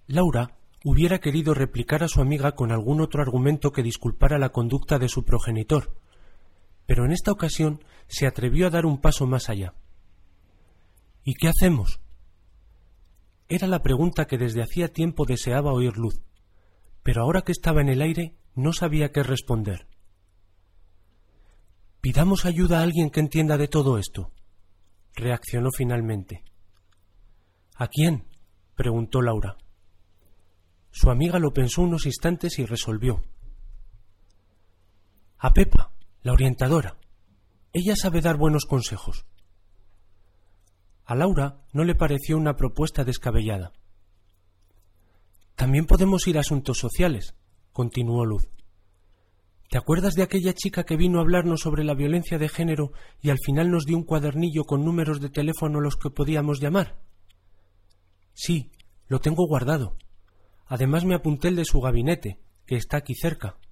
Laura hubiera querido replicar a su amiga con algún otro argumento que disculpara la conducta de su progenitor, pero en esta ocasión se atrevió a dar un paso más allá. ¿Y qué hacemos? Era la pregunta que desde hacía tiempo deseaba oír Luz, pero ahora que estaba en el aire no sabía qué responder. «Pidamos ayuda a alguien que entienda de todo esto», reaccionó finalmente. «¿A quién?», preguntó Laura. Su amiga lo pensó unos instantes y resolvió. «A Pepa, la orientadora. Ella sabe dar buenos consejos». A Laura no le pareció una propuesta descabellada. «También podemos ir a asuntos sociales», continuó Luz. «¿Te acuerdas de aquella chica que vino a hablarnos sobre la violencia de género y al final nos dio un cuadernillo con números de teléfono a los que podíamos llamar?» «Sí, lo tengo guardado. Además me apunté el de su gabinete, que está aquí cerca».